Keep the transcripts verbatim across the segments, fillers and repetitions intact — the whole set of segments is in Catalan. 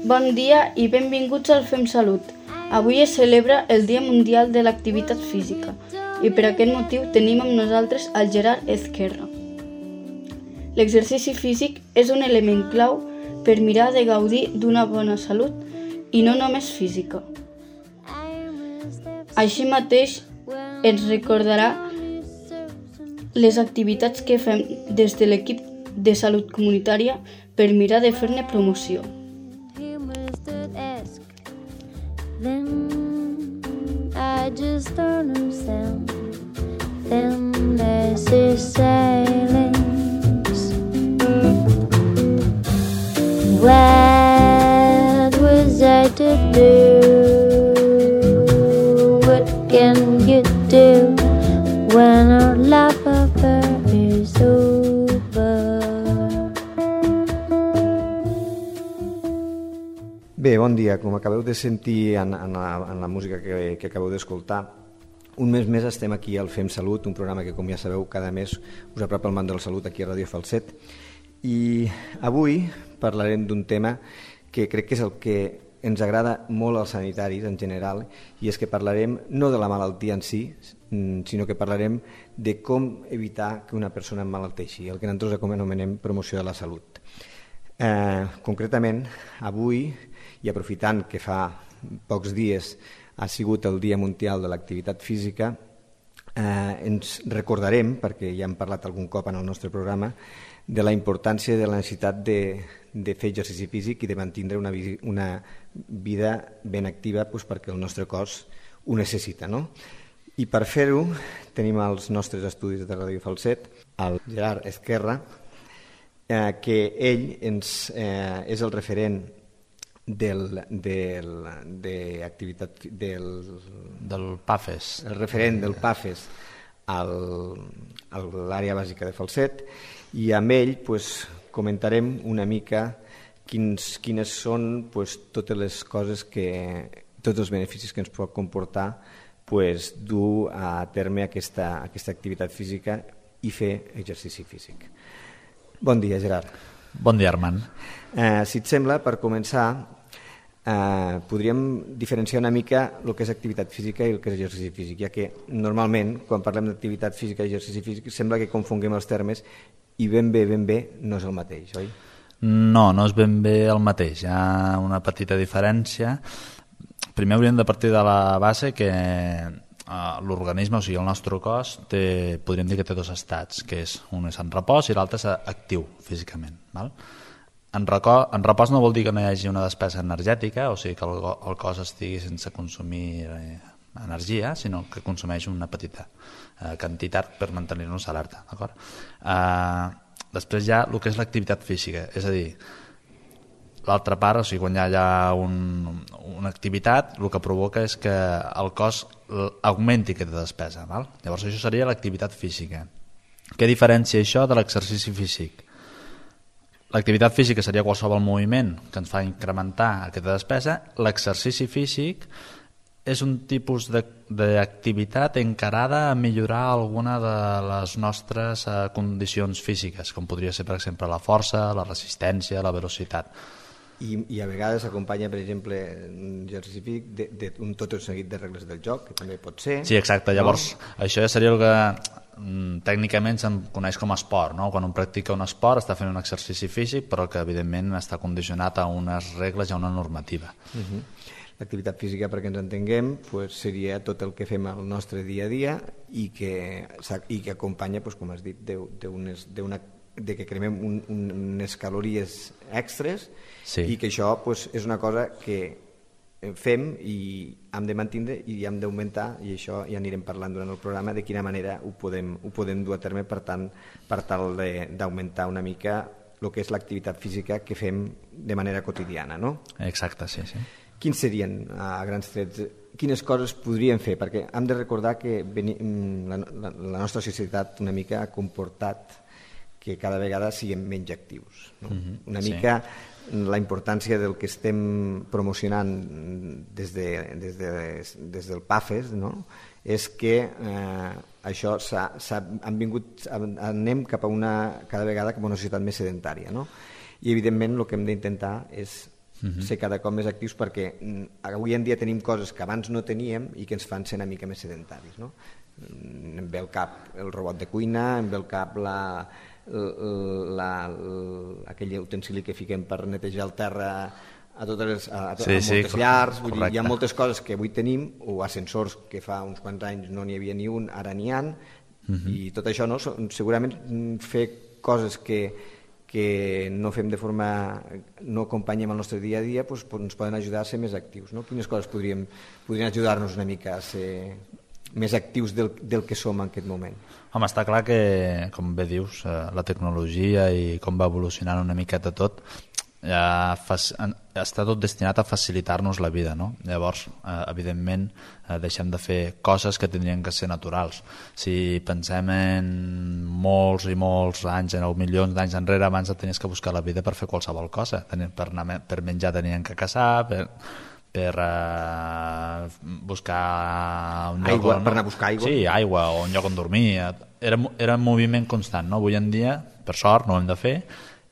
Bon dia i benvinguts al Fem Salut. Avui es celebra el Dia Mundial de l'Activitat Física i per aquest motiu tenim amb nosaltres el Gerard Ezquerra. L'exercici físic és un element clau per mirar de gaudir d'una bona salut i no només física. Així mateix ens recordarà les activitats que fem des de l'equip de salut comunitària per mirar de fer-ne promoció. Then I just don't understand them lazy sailings. What was I to do? What can you do when our love affair is over? Bé, bon dia. Com acabeu de sentir en, en, la, en la música que, que acabeu d'escoltar, un mes més estem aquí al Fem Salut, un programa que, com ja sabeu, cada mes us apropa el món de la salut aquí a Ràdio Falset. I avui parlarem d'un tema que crec que és el que ens agrada molt als sanitaris en general, i és que parlarem no de la malaltia en si, sinó que parlarem de com evitar que una persona emmalalteixi, el que nosaltres anomenem promoció de la salut. Eh, concretament, avui, i aprofitant que fa pocs dies ha sigut el Dia Mundial de l'Activitat Física, eh, ens recordarem, perquè ja hem parlat algun cop en el nostre programa, de la importància de la necessitat de, de fer exercici físic i de mantenir una, una vida ben activa, doncs, perquè el nostre cos ho necessita, no? I per fer-ho tenim als nostres estudis de Ràdio Falset el Gerard Ezquerra, eh, que ell ens, eh, és el referent del, del, de activitat, del, del PAFES, el referent del PAFES a l'àrea bàsica de Falset, i amb ell pues, comentarem una mica quins, quines són pues, totes les coses que, tots els beneficis que ens pot comportar pues, dur a terme aquesta, aquesta activitat física i fer exercici físic. Bon dia, Gerard. Bon dia, Armand. Eh, si et sembla, per començar, eh, podríem diferenciar una mica el que és activitat física i el que és exercici físic, ja que normalment, quan parlem d'activitat física i exercici físic, sembla que confonguem els termes i ben bé, ben bé, no és el mateix, oi? No, no és ben bé el mateix, hi ha una petita diferència. Primer hauríem de partir de la base que l'organisme, o sigui, el nostre cos, té, podríem dir que té dos estats, que és un és en repòs i l'altre és actiu físicament. Val? En, reco, en repòs no vol dir que no hi hagi una despesa energètica, o sigui que el, el cos estigui sense consumir eh, energia, sinó que consumeix una petita eh, quantitat per mantenir-nos alerta. D'acord? Eh, després hi ha el que és l'activitat física, és a dir, l'altra part, o sigui, quan hi ha un, una activitat, el que provoca és que el cos augmenti aquesta despesa. Val? Llavors això seria l'activitat física. Què diferencia això de l'exercici físic? L'activitat física seria qualsevol moviment que ens fa incrementar aquesta despesa. L'exercici físic és un tipus d'activitat encarada a millorar alguna de les nostres eh, condicions físiques, com podria ser, per exemple, la força, la resistència, la velocitat. I, i a vegades s'acompanya, per exemple, un exercici físic d'un tot un seguit de regles del joc, que també pot ser. Sí, exacte. Llavors, no? Això ja seria el que mm, tècnicament se'n coneix com a esport, no? Quan un practica un esport està fent un exercici físic, però que evidentment està condicionat a unes regles i a una normativa. Uh-huh. L'activitat física, perquè ens entenguem, pues, seria tot el que fem al nostre dia a dia i que, i que acompanya, pues, com has dit, d'una de que cremem un, un, unes calories extres, sí. I que això pues, és una cosa que fem i hem de mantenir i hem d'augmentar, i això ja anirem parlant durant el programa de quina manera ho podem, ho podem dur a terme per, tant, per tal d'augmentar una mica el que és l'activitat física que fem de manera quotidiana, no? Exacte, sí, sí. Quins serien, a grans trets, quines coses podríem fer? Perquè hem de recordar que la, la, la nostra societat una mica ha comportat que cada vegada siguem menys actius. No? Uh-huh, una mica sí. La importància del que estem promocionant des, de, des, de, des del PAFES, no? És que eh, això s'ha, s'ha, han vingut, anem cap a una, cada vegada cap a una societat més sedentària, no? I evidentment el que hem d'intentar és uh-huh. ser cada cop més actius, perquè avui en dia tenim coses que abans no teníem i que ens fan ser una mica més sedentaris, no? Em ve al cap el robot de cuina, em ve al cap la, la, la, aquell utensili que fiquem per netejar el terra a totes les, a, a, sí, a moltes sí, llars, vull dir, hi ha moltes coses que avui tenim, o ascensors que fa uns quants anys no n'hi havia ni un, ara n'hi ha, uh-huh. i tot això, no? Segurament fer coses que, que no fem de forma, no acompanyem el nostre dia a dia, doncs, ens poden ajudar a ser més actius, no? Quines coses podríem, podrien ajudar-nos una mica a ser més actius del, del que som en aquest moment? Home, està clar que, com bé dius, la tecnologia i com va evolucionant una miqueta tot, ja està tot destinat a facilitar-nos la vida, no? Llavors, evidentment, deixem de fer coses que tindrien que ser naturals. Si pensem en molts i molts anys, en milions d'anys enrere, abans tenies que buscar la vida per fer qualsevol cosa. Per, anar, per menjar tenien que caçar, per... per uh, buscar un lloc aigua, on... per anar a buscar aigua. Sí, aigua o un lloc on dormir. Era, era un moviment constant, no? Avui en dia, per sort, no ho hem de fer,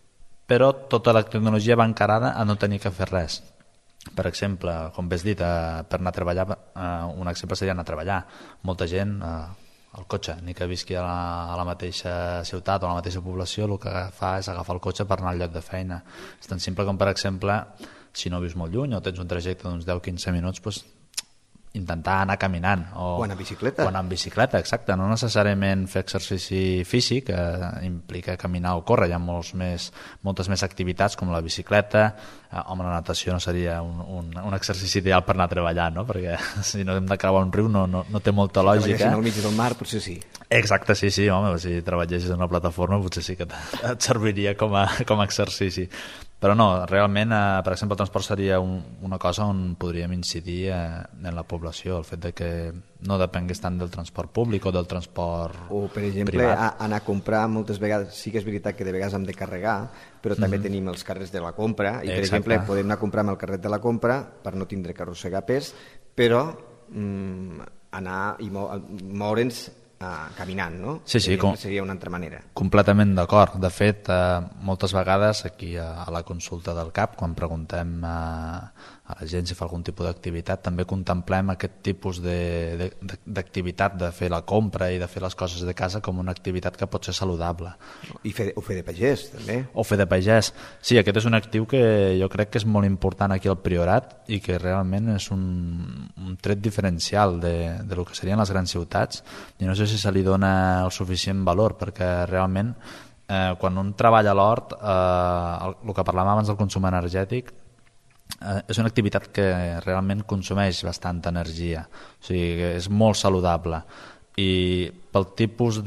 però tota la tecnologia va encarada a no tenir que fer res. Per exemple, com bé has dit, uh, per anar a treballar, uh, un exemple seria anar a treballar. Molta gent, uh, el cotxe, ni que visqui a la, a la mateixa ciutat o a la mateixa població, el que fa és agafar el cotxe per anar al lloc de feina. És tan simple com, per exemple, si no vius molt lluny o tens un trajecte d'uns deu a quinze minuts, doncs, intentar anar caminant. O, o anar en bicicleta. O anar en bicicleta, exacte. No necessàriament fer exercici físic, eh, implica caminar o córrer. Hi ha molts més, moltes més activitats com la bicicleta. Eh, home, la natació no seria un, un, un exercici ideal per anar a treballar, no? Perquè si no hem de creuar un riu no, no, no té molta si lògica. Si al mig del mar, potser sí. Exacte, sí, sí, home, si treballessis en una plataforma potser sí que et serviria com a, com a exercici. Però no, realment, eh, per exemple, el transport seria un, una cosa on podríem incidir eh, en la població, el fet de que no depengués tant del transport públic o del transport o, per exemple, privat. A, anar a comprar moltes vegades, sí que és veritat que de vegades hem de carregar, però mm-hmm. també tenim els carrers de la compra, i per Exacte. exemple podem anar a comprar amb el carret de la compra per no tindre que arrossegar pes, però mm, anar i moure'ns Uh, caminant, no? Sí, sí, com... seria una altra manera. Completament d'acord. De fet, eh, moltes vegades aquí a, a la consulta del C A P, quan preguntem eh, a la gent si fa algun tipus d'activitat, també contemplem aquest tipus d'activitat de, de, de fer la compra i de fer les coses de casa com una activitat que pot ser saludable. I fer, o fer de pagès, també. O fer de pagès. Sí, aquest és un actiu que jo crec que és molt important aquí al Priorat i que realment és un, un tret diferencial de, de lo que serien les grans ciutats. I no sé si se li dona el suficient valor, perquè realment eh, quan un treballa a l'hort, eh, el, el que parlàvem abans del consum energètic, eh, és una activitat que realment consumeix bastanta energia, o sigui, és molt saludable, i pel tipus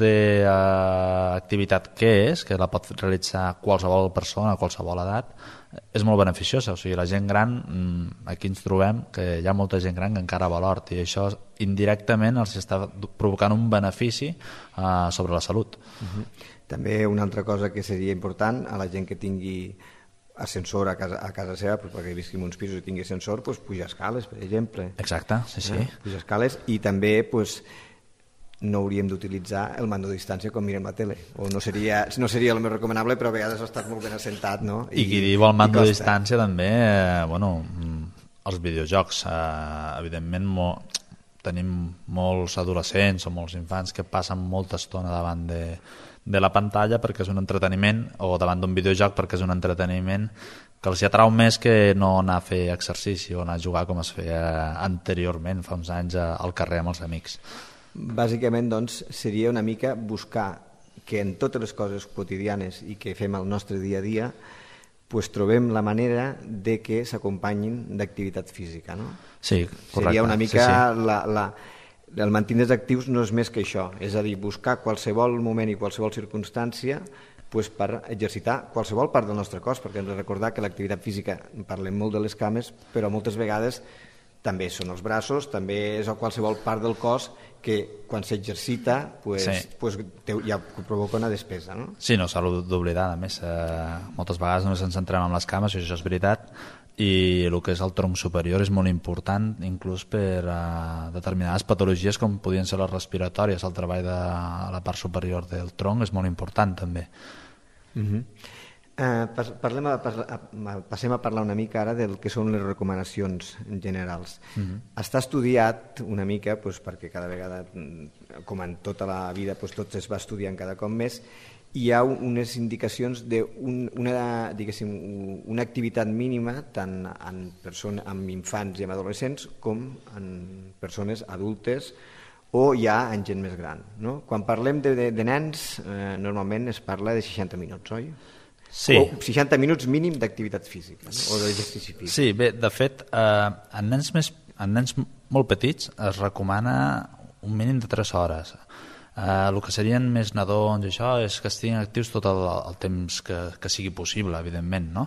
d'activitat que és, que la pot realitzar qualsevol persona a qualsevol edat, és molt beneficiosa. O sigui, la gent gran, aquí ens trobem que hi ha molta gent gran que encara va a l'hort, i això indirectament els està provocant un benefici uh, sobre la salut. Uh-huh. També una altra cosa que seria important a la gent que tingui ascensor a casa, a casa seva, pues, perquè visqui en uns pisos i tingui ascensor, pues, pujar escales, per exemple. Exacte, sí, sí. Eh? Pujar escales, i també pues, no hauríem d'utilitzar el mando de distància quan mirem la tele, o no seria, no seria el més recomanable, però a vegades ha estat molt ben assentat, no? I, I qui diu el mando de distància també, eh, bueno, els videojocs, eh, evidentment mo, tenim molts adolescents o molts infants que passen molta estona davant de, de la pantalla perquè és un entreteniment, o davant d'un videojoc perquè és un entreteniment que els atrau més que no anar a fer exercici o anar a jugar com es feia anteriorment, fa uns anys, al carrer amb els amics. Bàsicament, doncs, seria una mica buscar que en totes les coses quotidianes i que fem al nostre dia a dia pues, trobem la manera de que s'acompanyin d'activitat física, no? Sí, correcte. Seria una mica sí, sí. La, la, el mantindre's actius no és més que això, és a dir, buscar qualsevol moment i qualsevol circumstància pues, per exercitar qualsevol part del nostre cos, perquè hem de recordar que l'activitat física, parlem molt de les cames, però moltes vegades també són els braços, també és qualsevol part del cos que quan s'exercita pues, sí. pues, ja provoca una despesa, no? Sí, no s'ha d'oblidar, a més, eh, moltes vegades només ens centrem en les cames, i això és veritat, i el que és el tronc superior és molt important, inclús per uh, determinades patologies com podien ser les respiratòries. El treball de la part superior del tronc és molt important també. Uh-huh. Uh, parlem a, a, a, passem a parlar una mica ara del que són les recomanacions generals. Uh-huh. Està estudiat una mica, doncs, perquè cada vegada, com en tota la vida, doncs, tot es va estudiant cada cop més, hi ha unes indicacions d'una diguéssim, una activitat mínima tant en, persones, en infants i en adolescents com en persones adultes o ja en gent més gran. No? Quan parlem de, de, de nens, eh, normalment es parla de seixanta minuts, oi? Sí. O seixanta minuts mínim d'activitat física, no? O d'exercici físic. Sí, bé, de fet, eh, en, nens més, en nens molt petits es recomana un mínim de tres hores. Eh, el que serien més nadons i això és que estiguin actius tot el, el temps que, que sigui possible, evidentment, no?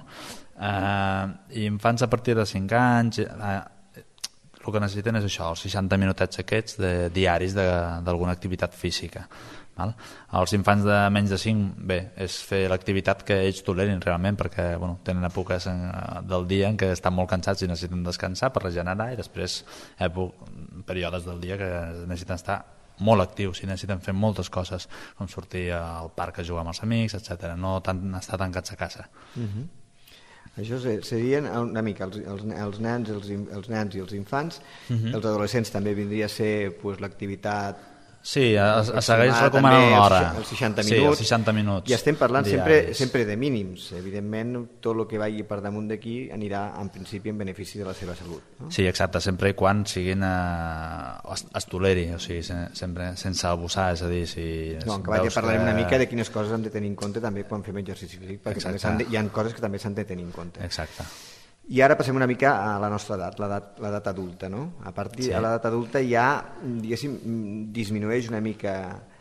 Eh, I infants a partir de cinc anys... Eh, el que necessiten és això, els seixanta minutets aquests de, diaris d'alguna activitat física. Val? Els infants de menys de cinc, bé, és fer l'activitat que ells tolerin realment, perquè bueno, tenen èpoques en, del dia en què estan molt cansats i necessiten descansar per regenerar, i després èpoques, períodes del dia que necessiten estar molt actius i necessiten fer moltes coses, com sortir al parc a jugar amb els amics, etcètera. No tant estar tancats a casa. Uh-huh. Això serien una mica els, els, els, nens, els, els nens i els infants. Uh-huh. Els adolescents també vindria a ser pues, l'activitat... Sí, es, es segueix recomanant una hora. Els seixanta minuts. Sí, els seixanta minuts. I estem parlant sempre, sempre de mínims. Evidentment, tot el que vagi per damunt d'aquí anirà, en principi, en benefici de la seva salut. No? Sí, exacte, sempre i quan siguin eh, es, es toleri, o sigui, sempre sense abusar, és a dir, si... No, en acabat ja parlarem que... una mica de quines coses hem de tenir en compte també quan fem exercici físic, perquè també de, hi ha coses que també s'han de tenir en compte. Exacte. I ara passem una mica a la nostra edat, l'edat adulta, no? A partir sí. de l'edat adulta ja, diguéssim, disminueix una mica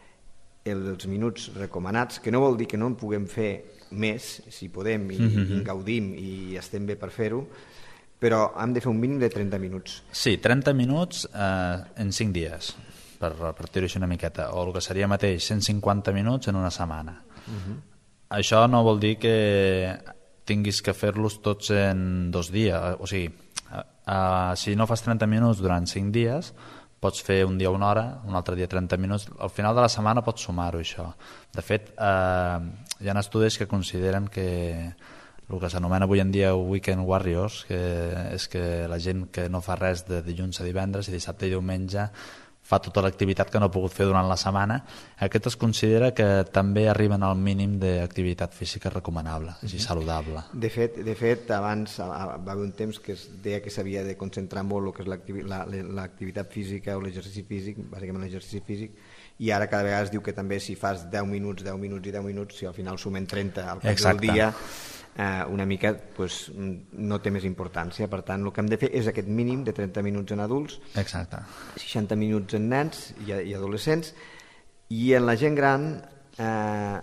els minuts recomanats, que no vol dir que no en puguem fer més, si podem, i, mm-hmm. i en gaudim i estem bé per fer-ho, però hem de fer un mínim de trenta minuts. Sí, trenta minuts eh, en cinc dies, per repartir-ho així una miqueta, o el que seria mateix, cent cinquanta minuts en una setmana. Mm-hmm. Això no vol dir que tinguis que fer-los tots en dos dies, o sigui, uh, si no fas trenta minuts durant cinc dies, pots fer un dia una hora, un altre dia trenta minuts, al final de la setmana pots sumar-ho això. De fet, uh, hi ha estudis que consideren que el que s'anomena avui en dia weekend warriors, que és que la gent que no fa res de dilluns a divendres i dissabte i diumenge fa tota l'activitat que no ha pogut fer durant la setmana, aquest es considera que també arriben al mínim d'activitat física recomanable, així saludable. De fet, de fet abans va haver un temps que es deia que s'havia de concentrar molt el que és l'activitat física o l'exercici físic, bàsicament l'exercici físic, i ara cada vegada es diu que també si fas deu minuts, deu minuts i deu minuts, si al final sumen trenta al cap Exacte. del dia, eh, una mica pues, no té més importància. Per tant, el que hem de fer és aquest mínim de trenta minuts en adults, Exacte. seixanta minuts en nens i, i adolescents, i en la gent gran eh,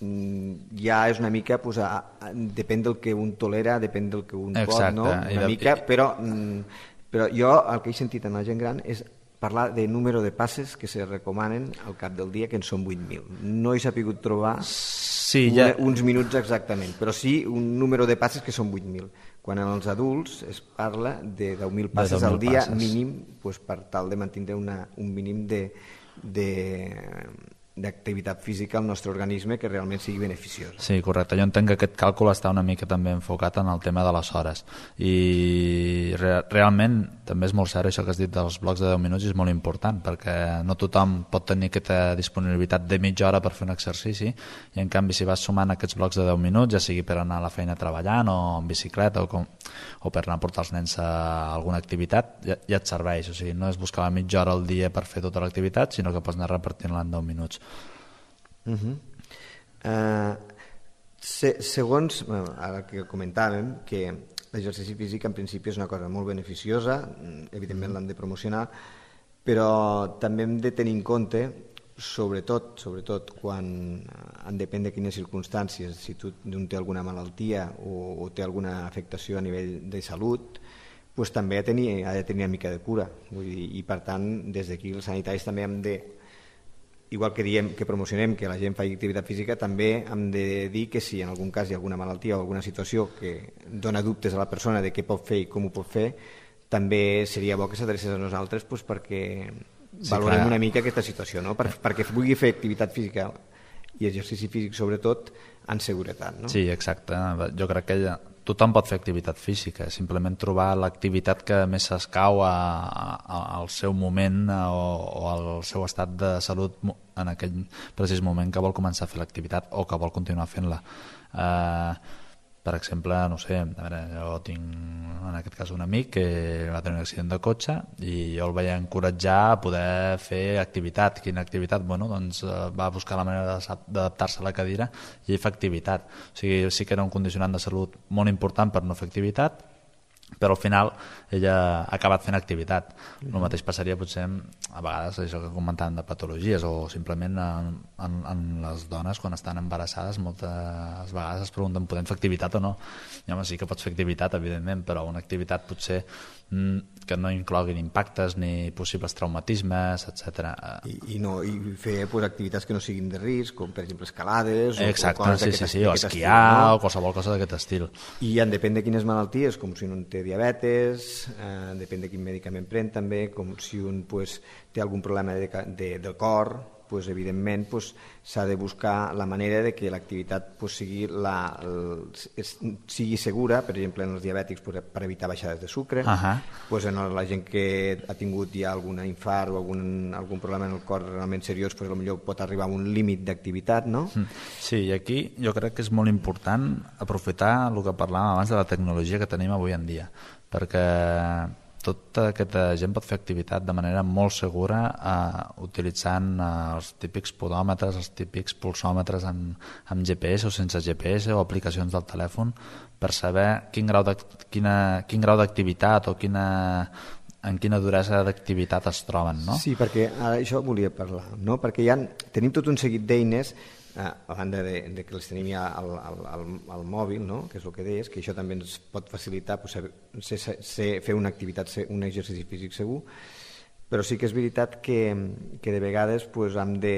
ja és una mica, pues, a, a, depèn del que un tolera, depèn del que un Exacte. pot, no? Una I de... mica, però, però jo el que he sentit en la gent gran és parlar de número de passes que se recomanen al cap del dia, que en són vuit mil. No he sapigut trobar sí, ja... una, uns minuts exactament, però sí un número de passes que són vuit mil. Quan en els adults es parla de deu mil passes al dia passes. mínim, pues, per tal de mantenir una, un mínim de, de, d'activitat física al nostre organisme que realment sigui beneficiosa. Sí, correcte. Jo entenc que aquest càlcul està una mica també enfocat en el tema de les hores i re realment també és molt cert això que has dit dels blocs de deu minuts, és molt important perquè no tothom pot tenir aquesta disponibilitat de mitja hora per fer un exercici i en canvi si vas sumant aquests blocs de deu minuts, ja sigui per anar a la feina treballant o en bicicleta o, com, o per anar a portar els nens a alguna activitat, ja, ja et serveix. O sigui, no és buscar la mitja hora al dia per fer tota l'activitat, sinó que pots anar repartint-la en deu minuts. Uh -huh. uh, se, segons ara que comentàvem que l'exercici físic en principi és una cosa molt beneficiosa, evidentment l'hem de promocionar, però també hem de tenir en compte sobretot, sobretot quan en depèn de quines circumstàncies, si tu un té alguna malaltia o, o té alguna afectació a nivell de salut, pues també ha de tenir, ha de tenir una mica de cura. Vull dir, i per tant des d'aquí els sanitaris també hem de, igual que diem que promocionem que la gent faci activitat física, també hem de dir que si en algun cas hi ha alguna malaltia o alguna situació que dona dubtes a la persona de què pot fer i com ho pot fer, també seria bo que s'adrecés a nosaltres pues, perquè sí, valorem clar. una mica aquesta situació, no? Per, perquè pugui fer activitat física i exercici físic sobretot en seguretat, no? Sí, exacte. Jo crec que tothom pot fer activitat física, simplement trobar l'activitat que més s'escau a, a, al seu moment o, o al seu estat de salut en aquell precís moment que vol començar a fer l'activitat o que vol continuar fent-la. Eh, per exemple, no sé, a veure, jo tinc en aquest cas un amic que va tenir un accident de cotxe i jo el vaig encoratjar a poder fer activitat. Quina activitat? Bueno, doncs va buscar la manera d'adaptar-se a la cadira i ell fa activitat. O sigui, sí que era un condicionant de salut molt important per no fer activitat, però al final ella ha acabat fent activitat. El mateix passaria potser a vegades això que comentàvem de patologies o simplement en, en, en les dones quan estan embarassades moltes vegades es pregunten podem fer activitat o no. I home, sí que pots fer activitat evidentment, però una activitat potser mm, que no incloguin impactes ni possibles traumatismes, etcètera. I, i, no, i fer pues, activitats que no siguin de risc, com per exemple escalades o, exacte, o coses sí, sí, sí, o esquiar estil, no? O qualsevol cosa d'aquest estil. I en depèn de quines malalties, com si un té diabetes, eh, depèn de quin medicament pren també, com si un pues, té algun problema de, de, del cor, pues, evidentment pues, s'ha de buscar la manera de que l'activitat pues, sigui, la, el, es, sigui segura, per exemple en els diabètics pues, per evitar baixades de sucre, uh-huh. pues, en la gent que ha tingut ja algun infart o algun, algun problema en el cor realment seriós, pues, potser pot arribar a un límit d'activitat, no? Sí, i aquí jo crec que és molt important aprofitar el que parlàvem abans de la tecnologia que tenim avui en dia, perquè tota aquesta gent pot fer activitat de manera molt segura eh, utilitzant eh, els típics podòmetres, els típics pulsòmetres amb, amb G P S o sense G P S o aplicacions del telèfon per saber quin grau de, quina, quin grau d'activitat o quina, en quina duresa d'activitat es troben, no? Sí, perquè ara això volia parlar, no? Perquè ja tenim tot un seguit d'eines Eh, a banda de, de que les tenim ja al, al, al, al mòbil, no? Que és el que deies, que això també ens pot facilitar pues, ser, ser, fer una activitat, ser un exercici físic segur, però sí que és veritat que, que de vegades pues, hem de,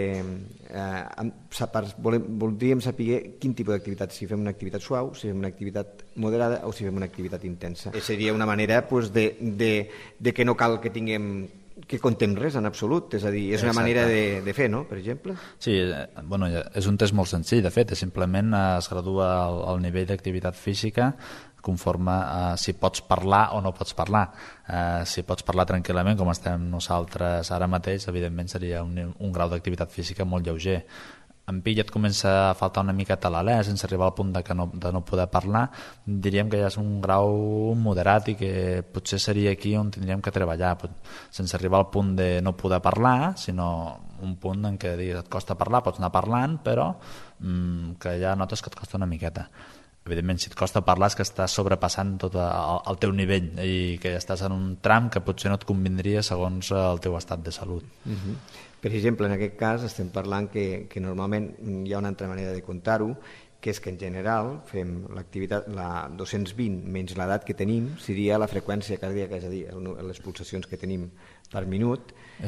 eh, volem, voldríem saber quin tipus d'activitat, si fem una activitat suau, si fem una activitat moderada o si fem una activitat intensa. I seria una manera pues, de, de, de que no cal que tinguem que contem res en absolut, és a dir, és una Exacte. manera de, de fer, no?, per exemple. Sí, bueno, és un test molt senzill, de fet, és simplement es gradua el, el nivell d'activitat física conforme a si pots parlar o no pots parlar. Eh, si pots parlar tranquil·lament, com estem nosaltres ara mateix, evidentment seria un, un grau d'activitat física molt lleuger. En Pi ja et comença a faltar una miqueta l'alè sense arribar al punt de, que no, de no poder parlar, diríem que ja és un grau moderat i que potser seria aquí on tindríem que treballar, sense arribar al punt de no poder parlar, sinó un punt en què digues, et costa parlar, pots anar parlant, però mmm, que ja notes que et costa una miqueta. Evidentment, si et costa parlar és que estàs sobrepassant tot el, el teu nivell i que estàs en un tram que potser no et convindria segons el teu estat de salut. Uh-huh. Per exemple, en aquest cas estem parlant que, que normalment hi ha una altra manera de comptar-ho, que és que en general fem l'activitat, la dos-cents vint menys l'edat que tenim, seria la freqüència cardíaca, és a dir, el, les pulsacions que tenim per minut,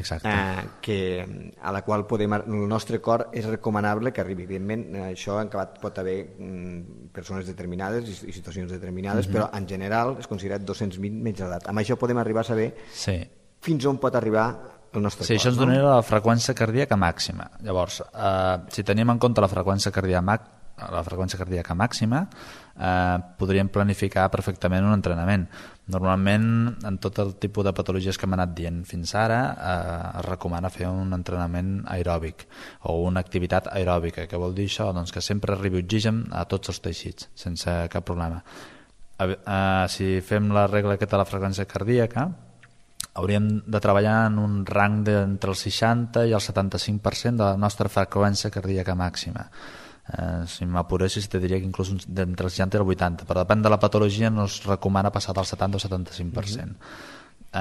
eh, que, a la qual podem, el nostre cor és recomanable que arribi. Evidentment, això en acabat pot haver mm, persones determinades i, i situacions determinades, mm-hmm. però en general és considerat dos-cents vint menys l'edat. Amb això podem arribar a saber sí. fins on pot arribar el nostre sí, cor. Això ens donaria no? la freqüència cardíaca màxima. Llavors, eh, si tenim en compte la freqüència cardíaca, la freqüència cardíaca màxima, eh, podríem planificar perfectament un entrenament. Normalment, en tot el tipus de patologies que hem anat dient fins ara, eh, es recomana fer un entrenament aeròbic o una activitat aeròbica. Què vol dir això? Doncs que sempre arribi oxigen a tots els teixits, sense cap problema. Eh, eh, si fem la regla aquesta de la freqüència cardíaca, hauríem de treballar en un rang d'entre el seixanta i el setanta-cinc per cent de la nostra freqüència cardíaca màxima. Eh, si m'apuressis te diria que inclús d'entre el seixanta i el vuitanta, però depèn de la patologia no es recomana passar del setanta o setanta-cinc per cent. Mm-hmm.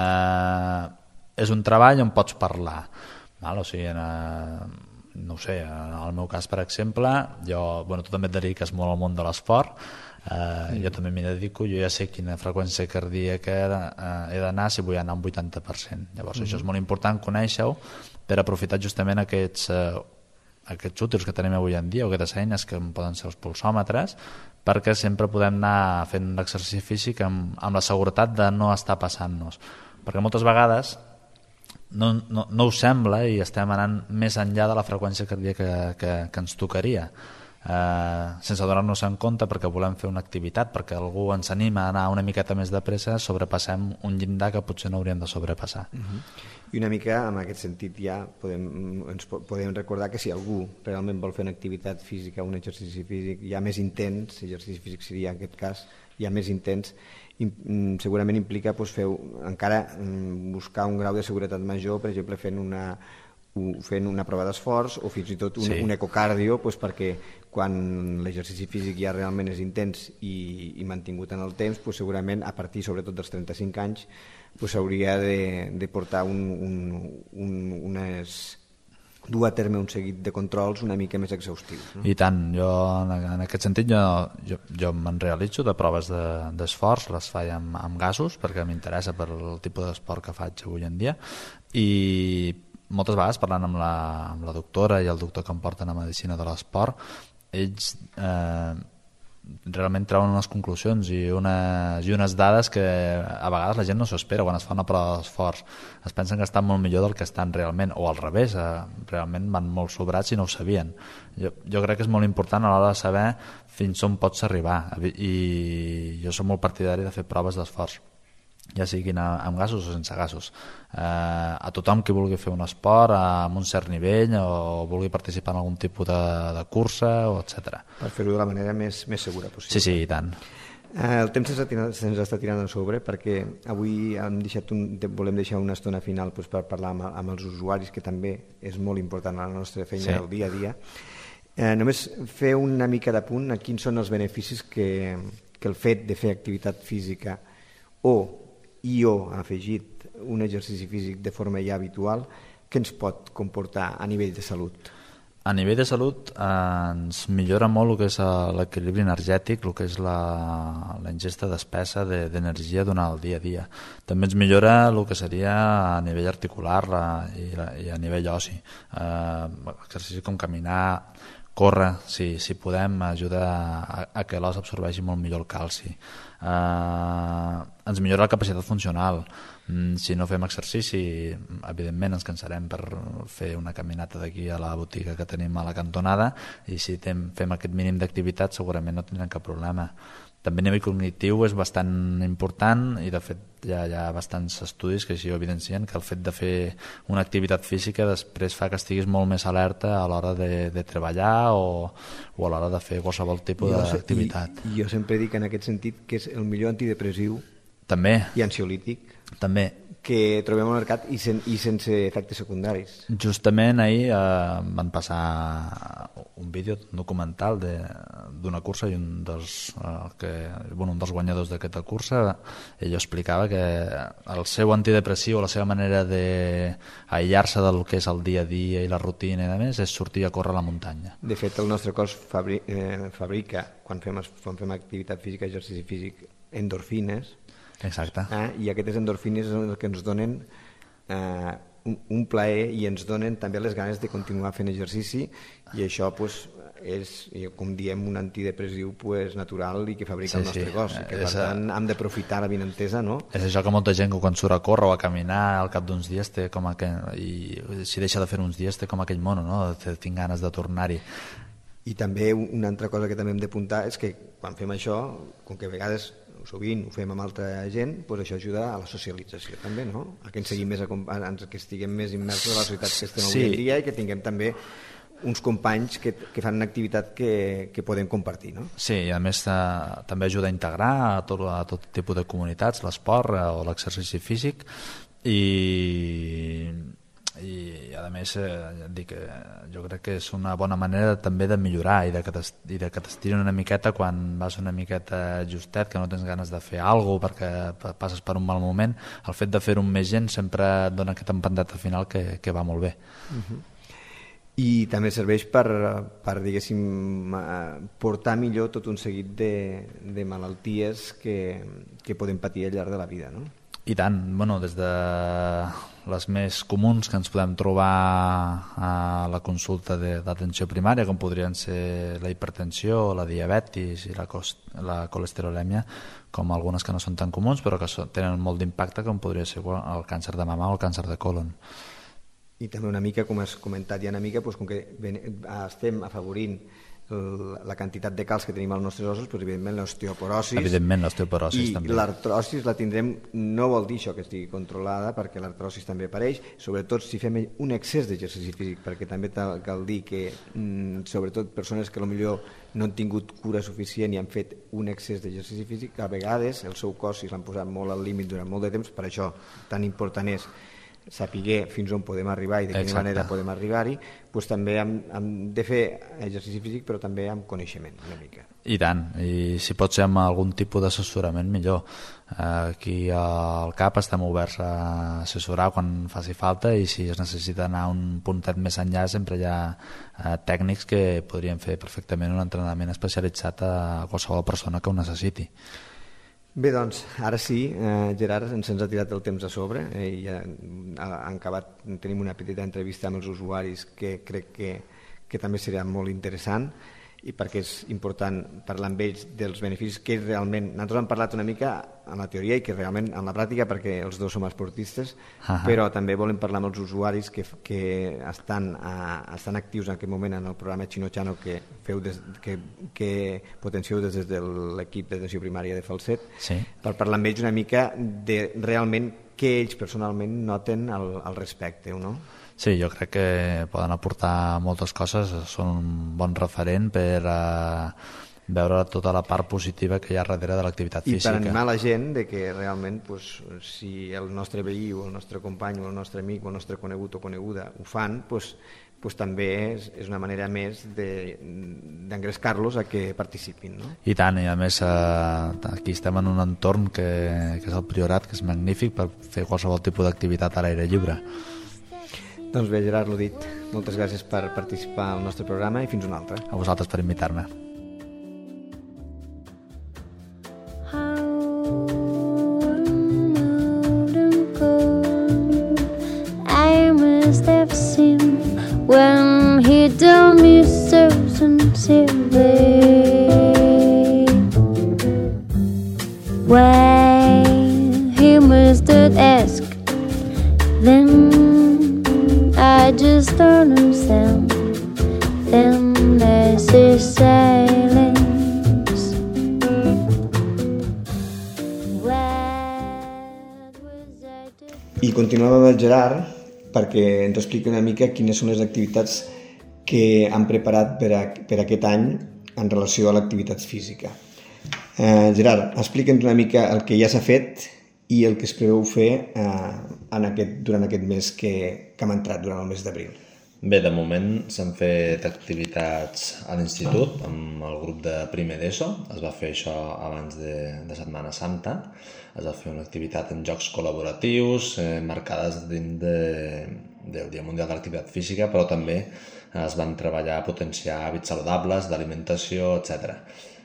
Eh, és un treball on pots parlar. Val? O sigui, en, eh, no ho sé, en el meu cas, per exemple, jo, bueno, tu també et dediques molt al món de l'esport, Uh, mm. jo també m'hi dedico, jo ja sé quina freqüència cardíaca uh, he d'anar si vull anar a un vuitanta per cent. Llavors mm-hmm. això és molt important conèixer-ho per aprofitar justament aquests, uh, aquests útils que tenim avui en dia o aquestes eines que poden ser els pulsòmetres, perquè sempre podem anar fent l'exercici físic amb, amb la seguretat de no estar passant-nos, perquè moltes vegades no, no, no ho sembla i estem anant més enllà de la freqüència cardíaca que, que, que ens tocaria. eh, sense donar-nos en compte, perquè volem fer una activitat, perquè algú ens anima a anar una miqueta més de pressa, sobrepassem un llindar que potser no hauríem de sobrepassar. Uh-huh. I una mica en aquest sentit ja podem, ens podem recordar que si algú realment vol fer una activitat física, un exercici físic ja més intens, exercici físic seria en aquest cas ja més intens, i segurament implica doncs, fer, encara buscar un grau de seguretat major, per exemple fent una, fent una prova d'esforç o fins i tot un, sí. un ecocardio, doncs, perquè quan l'exercici físic ja realment és intens i, i mantingut en el temps, doncs, segurament a partir sobretot dels trenta-cinc anys s'hauria doncs, de, de portar un, un, un, unes dur a terme un seguit de controls una mica més exhaustius. No? I tant, jo en aquest sentit jo, jo, jo me'n realitzo de proves d'esforç, de, les faig amb, amb gasos perquè m'interessa per el tipus d'esport que faig avui en dia, i moltes vegades parlant amb la, amb la doctora i el doctor que em porten a Medicina de l'Esport, ells eh, realment treuen unes conclusions i unes, i unes dades que a vegades la gent no s'ho espera quan es fa una prova d'esforç. Es pensen que estan molt millor del que estan realment, o al revés, eh, realment van molt sobrats i no ho sabien. Jo, jo crec que és molt important a l'hora de saber fins on pots arribar, i jo soc molt partidari de fer proves d'esforç, ja siguin amb gasos o sense gasos. Eh, a tothom que vulgui fer un esport amb un cert nivell o vulgui participar en algun tipus de, de cursa, o etcètera. Per fer-ho de la manera més, més segura possible. Sí, sí, i tant. Eh, el temps se'ns se està tirant a sobre perquè avui hem deixat un, volem deixar una estona final doncs, per parlar amb, amb els usuaris, que també és molt important a la nostra feina sí. del dia a dia. Eh, només fer una mica de punt a quins són els beneficis que, que el fet de fer activitat física o i o ha afegit un exercici físic de forma ja habitual, que ens pot comportar a nivell de salut? A nivell de salut eh, ens millora molt el que és l'equilibri energètic, el que és la, la ingesta d'espessa d'energia durant el dia a dia. També ens millora el que seria a nivell articular la, i, la, i a nivell oci. Eh, exercici com caminar, córrer, si, si podem, ajuda a, a que l'os absorbeixi molt millor el calci. Uh, ens millora la capacitat funcional. Mm, si no fem exercici, evidentment ens cansarem per fer una caminata d'aquí a la botiga que tenim a la cantonada, i si tem, fem aquest mínim d'activitat segurament no tindrem cap problema. També a nivell cognitiu és bastant important, i de fet ja hi ha bastants estudis que així ho evidencien, que el fet de fer una activitat física després fa que estiguis molt més alerta a l'hora de, de treballar o, o a l'hora de fer qualsevol tipus d'activitat. I, I jo sempre dic en aquest sentit que és el millor antidepressiu també i ansiolític també que trobem al mercat i, sen, i sense efectes secundaris. Justament ahir eh, van passar un vídeo, un documental d'una cursa, i un dels, eh, que, bueno, un dels guanyadors d'aquesta cursa, ell explicava que el seu antidepressiu, la seva manera d'aïllar-se del que és el dia a dia i la rutina i a més, és sortir a córrer a la muntanya. De fet, el nostre cos fabri, eh, fabrica, quan fem, quan fem activitat física, exercici físic, endorfines. Exacte. Eh? I aquestes endorfines són el que ens donen eh, un, un plaer, i ens donen també les ganes de continuar fent exercici, i això pues, és, com diem, un antidepressiu pues, natural i que fabrica sí, el nostre sí. cos, i que per tant hem d'aprofitar la benentesa, no? És això que molta gent que quan surt a córrer o a caminar al cap d'uns dies té com aquell, i si deixa de fer uns dies té com aquell mono, no? Tinc ganes de tornar-hi. I també una altra cosa que també hem d'apuntar és que quan fem això, com que a vegades sovint ho fem amb altra gent, doncs això ajuda a la socialització també, no? A que ens, seguim més, a, que estiguem més immersos a la societat que estem sí. avui en dia, i que tinguem també uns companys que, que fan una activitat que, que podem compartir, no? Sí, i a més eh, també ajuda a integrar a tot, a tot tipus de comunitats l'esport eh, o l'exercici físic, i i a més eh, dic, eh, jo crec que és una bona manera també de millorar i de que t'estirin una miqueta quan vas una miqueta justet, que no tens ganes de fer alguna cosa perquè passes per un mal moment. El fet de fer-ho amb més gent sempre et dona aquest empendeta final que, que va molt bé. Uh-huh. I també serveix per, per diguéssim, portar millor tot un seguit de, de malalties que, que podem patir al llarg de la vida, no? I tant, bueno, des de les més comuns que ens podem trobar a la consulta d'atenció primària, com podrien ser la hipertensió, la diabetis i la, la colesterolèmia, com algunes que no són tan comuns però que so, tenen molt d'impacte, com podria ser el càncer de mama o el càncer de colon. I també una mica, com has comentat ja una mica, doncs, com que estem afavorint la quantitat de calç que tenim als nostres ossos, però evidentment l'osteoporosis. Evidentment l'osteoporosis I també. I l'artrosis la tindrem, no vol dir això que estigui controlada, perquè l'artrosis també apareix, sobretot si fem un excés d'exercici físic, perquè també cal dir que mm, sobretot persones que potser no han tingut cura suficient i han fet un excés d'exercici físic, a vegades el seu cos, si l'han posat molt al límit durant molt de temps, per això tan important és saber fins on podem arribar i de quina Exacte. manera podem arribar-hi, doncs també hem, hem de fer exercici físic, però també amb coneixement una mica. I tant, i si pot ser amb algun tipus d'assessorament millor. Aquí al CAP estem oberts a assessorar quan faci falta, i si es necessita anar un puntet més enllà sempre hi ha eh, tècnics que podrien fer perfectament un entrenament especialitzat a qualsevol persona que ho necessiti. Bé, doncs, ara sí, eh, Gerard, ens ens ha tirat el temps a sobre, eh, i ja han acabat, tenim una petita entrevista amb els usuaris que crec que, que també serà molt interessant, i perquè és important parlar amb ells dels beneficis que realment, nosaltres hem parlat una mica en la teoria i que realment en la pràctica, perquè els dos som esportistes, uh-huh. però també volem parlar amb els usuaris que, que estan, a, estan actius en aquest moment en el programa Chino-Chano que, feu des, que, que potencieu des de l'equip d'atenció primària de Falset, sí. per parlar amb ells una mica de realment què ells personalment noten al, al respecte, no? Sí, jo crec que poden aportar moltes coses, són un bon referent per eh, veure tota la part positiva que hi ha darrere de l'activitat física. I per animar la gent de que realment pues, si el nostre veí o el nostre company o el nostre amic o el nostre conegut o coneguda ho fan, pues, pues també és, és una manera més d'engrescar-los a que participin. No? I tant, i a més eh, aquí estem en un entorn que, que és el Priorat, que és magnífic per fer qualsevol tipus d'activitat a l'aire lliure. Doncs bé, Gerard, l'ho dit, moltes gràcies per participar al nostre programa i fins una altra. A vosaltres per invitar-me. I must have seen when he told me so sincerely why he must have asked. Then I just don't understand. Then there's this silence. What was I to do? I continuem amb el Gerard perquè ens expliqui una mica quines són les activitats que han preparat per, a, per aquest any en relació a l'activitat física. Eh, Gerard, explica'ns una mica el que ja s'ha fet i el que es preveu fer eh, en aquest, durant aquest mes que, que hem entrat, durant el mes d'abril. Bé, de moment s'han fet activitats a l'institut amb el grup de primer d'ESO. Es va fer això abans de, de Setmana Santa. Es va fer una activitat en jocs col·laboratius, eh, marcades dins de, del Dia Mundial de l'Activitat Física, però també es van treballar a potenciar hàbits saludables, d'alimentació, etcètera.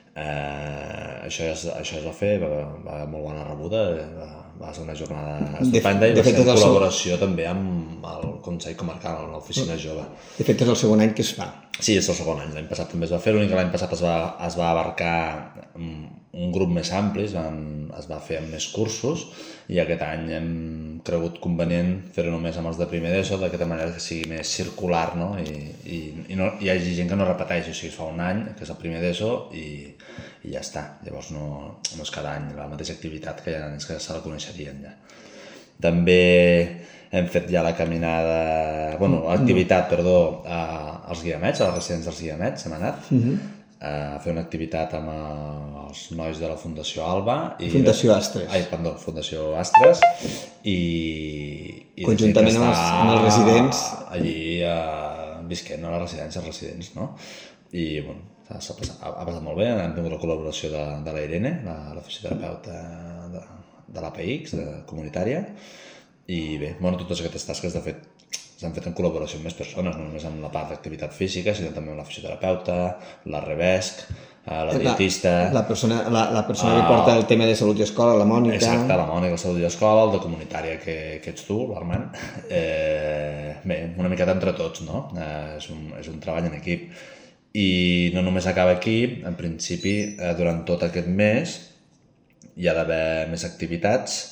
Eh, això, es, això es va fer, va, va haver molt bona rebuda, va, va ser una jornada estupenda i va ser en col·laboració seu... també amb el Consell Comarcal, amb l'Oficina Jove. De fet, és el segon any que es fa. Sí, és el segon any. L'any passat també es va fer, l'únic que l'any passat es va, es va abarcar un grup més ampli, es, van, es va fer amb més cursos, i aquest any hem cregut convenient fer-ho només amb els de primer d'ESO, d'aquesta manera que sigui més circular, no? I, i, i no, hi hagi gent que no repeteixi, o sigui, es fa un any, que és el primer d'ESO, i, i ja està. Llavors no, no és cada any la mateixa activitat, que hi ha nens que se la coneixerien ja. També hem fet ja la caminada, bueno, l'activitat, perdó, a, als Guiamets, a les residències dels Guiamets, hem anat, uh-huh. a fer una activitat amb els nois de la Fundació Alba. I Fundació Astres. Ai, perdó, Fundació Astres. I, i conjuntament amb els, amb els residents. Allí eh, visquent a les residències residents, no? I, bueno, ha passat, ha passat molt bé, hem tingut la col·laboració de, de la Irene, la, la fisioterapeuta de, de l'A P X, de comunitària, i bé, bueno, totes aquestes tasques de fet s'han fet en col·laboració amb més persones, no només amb la part d'activitat física, sinó també amb la fisioterapeuta, la Revesc, la dietista... La, la persona, la, la persona uh, que porta el tema de salut i escola, la Mònica... Exacte, la Mònica, la salut i escola, el de comunitària que, que ets tu, l'Armand. Eh, bé, una miqueta entre tots, no? Eh, és, un, és un treball en equip. I no només acaba aquí, en principi, eh, durant tot aquest mes hi ha d'haver més activitats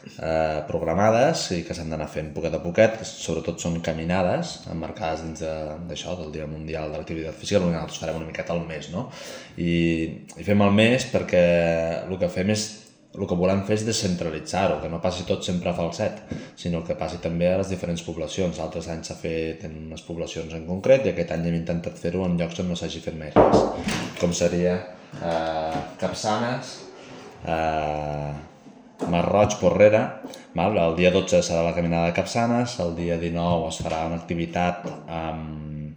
eh, programades i que s'han d'anar fent poquet a poquet, que sobretot són caminades emmarcades dins d'això, del Dia Mundial de l'Activitat Física, el que nosaltres farem una miqueta al mes, no? I, i fem el mes perquè el que fem és, el que volem fer és descentralitzar-ho, que no passi tot sempre a Falset, sinó que passi també a les diferents poblacions. Altres anys s'ha fet en unes poblacions en concret i aquest any hem intentat fer-ho en llocs on no s'hagi fet mai res, com seria eh, Capçanes, eh, Masroig, Porrera. Val? El dia dotze serà la caminada de Capçanes, el dia dinou es farà una activitat amb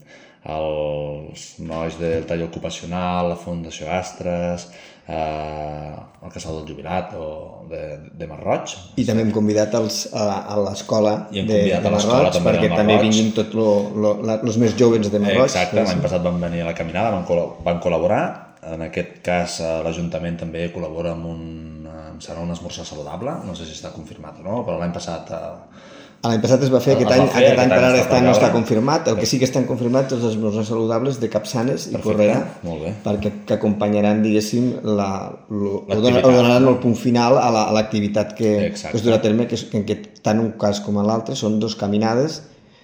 els nois del taller ocupacional, la Fundació Astres, eh, el Casal del Jubilat o de, de Masroig. I també hem convidat els, a, a l'escola de, de Masroig també perquè també vinguin tots els més joves de Masroig. Exacte, l'any passat van venir a la caminada, van, col van col·laborar. En aquest cas l'Ajuntament també col·labora amb un, em sembla, un esmorzar saludable, no sé si està confirmat o no, però l'any passat... Eh, L'any passat es va fer, aquest any, aquest any per ara està, no està confirmat. El que sí que estan confirmats els esmorzars saludables de Capçanes i Porrera, perquè que acompanyaran, diguéssim, la, lo, o donaran el punt final a l'activitat la, que, que es durà a terme, que, que en aquest, tant un cas com l'altre són dos caminades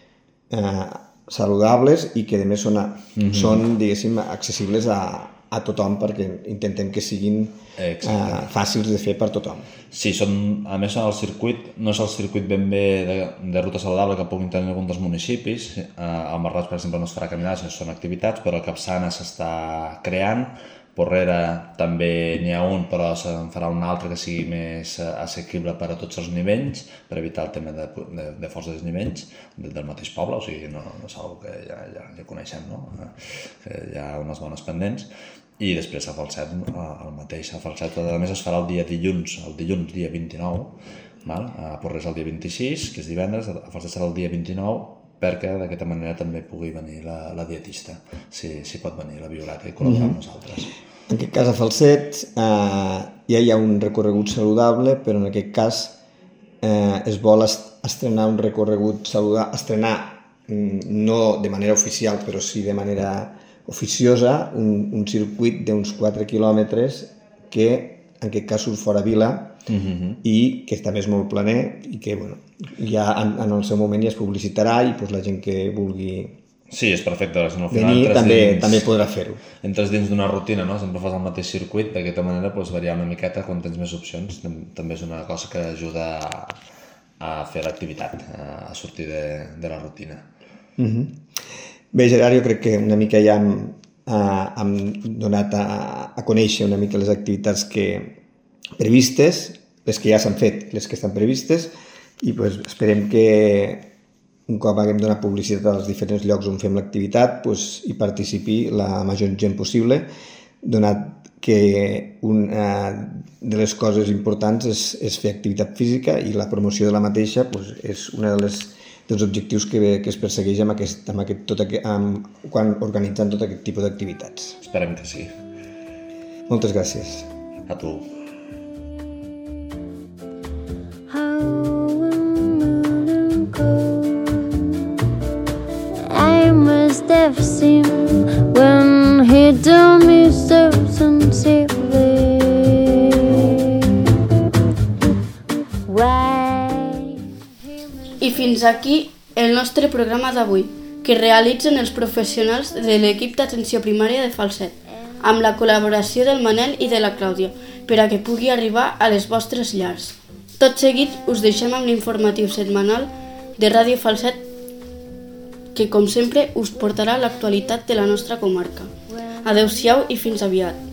eh, saludables i que a més són, a, mm-hmm. són diguéssim, accessibles a, a tothom, perquè intentem que siguin eh, fàcils de fer per tothom. Sí, són, a més el circuit no és el circuit ben bé de, de ruta saludable que puguin tenir algun dels municipis. Eh, al Masroig, per exemple, no es farà caminades, sinó són activitats, però a Capçanes s'està creant. Porrera també n'hi ha un, però se'n farà un altre que sigui més assequible per a tots els nivells, per evitar el tema de, de, de forts desnivells de, del mateix poble, o sigui, no, no és una cosa que ja, ja, ja coneixem, no? Que hi ha unes bones pendents. I després a Falset, el mateix. A Falset, a més, es farà el dia dilluns, el dilluns, dia vint-i-nou, val? A Porrera el dia vint-i-sis, que és divendres, a Falset serà el dia vint-i-nou, perquè d'aquesta manera també pugui venir la, la dietista, si, si pot venir la Violeta i col·laborar amb nosaltres. En aquest cas a Falset eh, ja hi ha un recorregut saludable, però en aquest cas eh, es vol estrenar un recorregut saludable, estrenar no de manera oficial, però sí de manera oficiosa, un, un circuit d'uns quatre quilòmetres que en aquest cas surt fora Vila, uh-huh. i que també és molt planer i que bueno, ja en, en el seu moment ja es publicitarà i pues, la gent que vulgui sí, és perfecte. Al final, venir també, dins, també podrà fer-ho. Entres dins d'una rutina, no? Sempre fas el mateix circuit, d'aquesta manera pues, variar una miqueta quan tens més opcions. També és una cosa que ajuda a, a fer l'activitat, a sortir de, de la rutina. Uh-huh. Bé, Gerard, jo crec que una mica ja hem, eh, hem donat a, a conèixer una mica les activitats que previstes, les que ja s'han fet, les que estan previstes, i pues, esperem que un cop haguem donat publicitat als diferents llocs on fem l'activitat, pues, hi participi la major gent possible, donat que una de les coses importants és, és fer activitat física i la promoció de la mateixa pues, és una de les dels objectius que, que es persegueix amb aquest, amb aquest, tot aquest, amb, quan organitzant tot aquest tipus d'activitats. Esperem que sí. Moltes gràcies. A tu. I must have seen when he told me so sincerely. Why? I fins aquí el nostre programa d'avui, que realitzen els professionals de l'equip d'atenció primària de Falset, amb la col·laboració del Manel i de la Clàudia, per a que pugui arribar a les vostres llars. Tot seguit us deixem amb l'informatiu setmanal de Ràdio Falset, que com sempre us portarà l'actualitat de la nostra comarca. Adeu-siau i fins aviat.